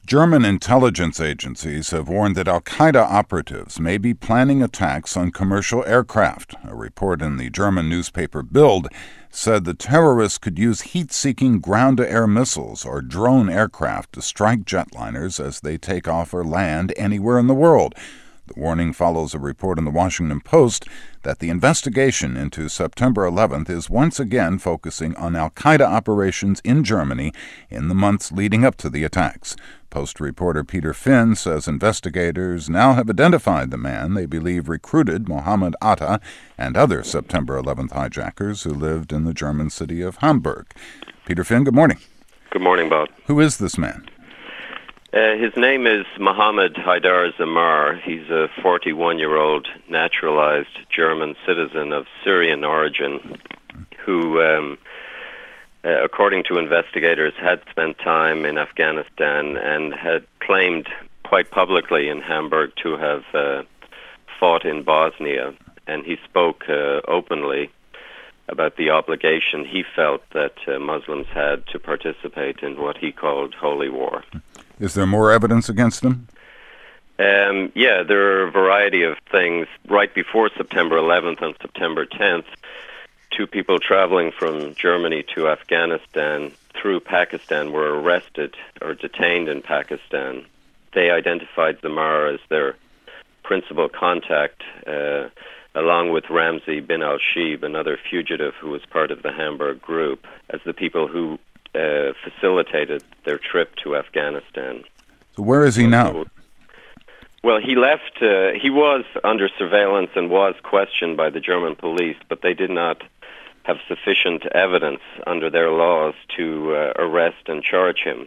German intelligence agencies have warned that al-Qaeda operatives may be planning attacks on commercial aircraft. A report in the German newspaper Bild said the terrorists could use heat-seeking ground-to-air missiles or drone aircraft to strike jetliners as they take off or land anywhere in the world. The warning follows a report in the Washington Post that the investigation into September 11th is once again focusing on al-Qaeda operations in Germany in the months leading up to the attacks. Post reporter Peter Finn says investigators now have identified the man they believe recruited Mohammed Atta and other September 11th hijackers who lived in the German city of Hamburg. Peter Finn, good morning. Good morning, Bob. Who is this man? His name is Mohammed Haidar Zamar. He's a 41-year-old naturalized German citizen of Syrian origin who, according to investigators, had spent time in Afghanistan and had claimed quite publicly in Hamburg to have fought in Bosnia. And he spoke openly about the obligation he felt that Muslims had to participate in what he called holy war. Is there more evidence against him? Yeah, there are a variety of things. Right before September 11th and September 10th, two people traveling from Germany to Afghanistan through Pakistan were arrested or detained in Pakistan. They identified Zamar as their principal contact, along with Ramzi bin al-Shib, another fugitive who was part of the Hamburg group, as the people who facilitated their trip to Afghanistan. So where is he now? Well, he left. He was under surveillance and was questioned by the German police, but they did not have sufficient evidence under their laws to arrest and charge him.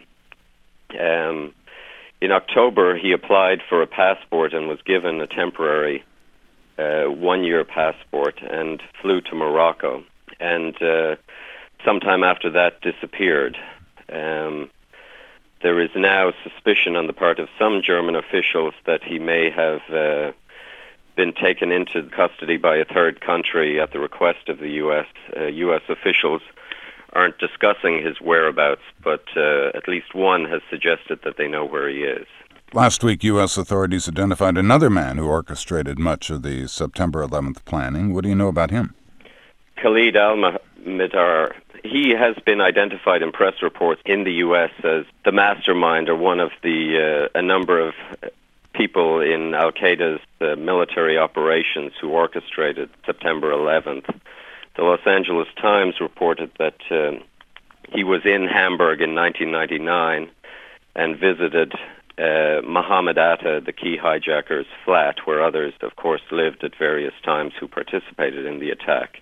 In October, he applied for a passport and was given a temporary one-year passport and flew to Morocco. And sometime after that, disappeared. There is now suspicion on the part of some German officials that he may have been taken into custody by a third country at the request of the U.S. U.S. officials aren't discussing his whereabouts, but at least one has suggested that they know where he is. Last week, U.S. authorities identified another man who orchestrated much of the September 11th planning. What do you know about him? Khalid al-Mihdhar. He has been identified in press reports in the U.S. as the mastermind or one of a number of people in al-Qaeda's military operations who orchestrated September 11th. The Los Angeles Times reported that he was in Hamburg in 1999 and visited Mohammed Atta, the key hijacker's flat, where others, of course, lived at various times who participated in the attack.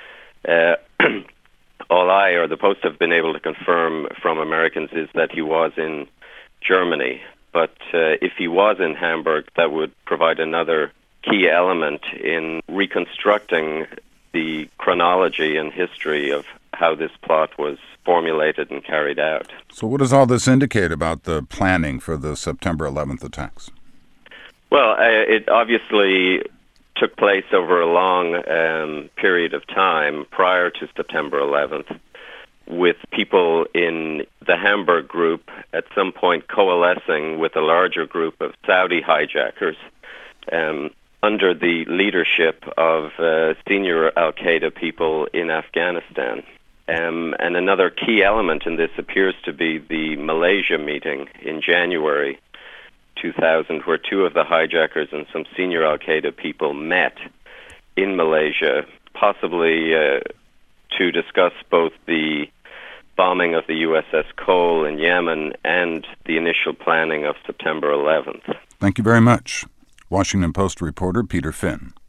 All I or the Post have been able to confirm from Americans is that he was in Germany. But if he was in Hamburg, that would provide another key element in reconstructing the chronology and history of how this plot was formulated and carried out. So what does all this indicate about the planning for the September 11th attacks? Well, it obviously took place over a long period of time prior to September 11th, with people in the Hamburg group at some point coalescing with a larger group of Saudi hijackers under the leadership of senior al-Qaeda people in Afghanistan. And another key element in this appears to be the Malaysia meeting in January 2000, where two of the hijackers and some senior al-Qaeda people met in Malaysia, possibly to discuss both the bombing of the USS Cole in Yemen and the initial planning of September 11th. Thank you very much. Washington Post reporter Peter Finn.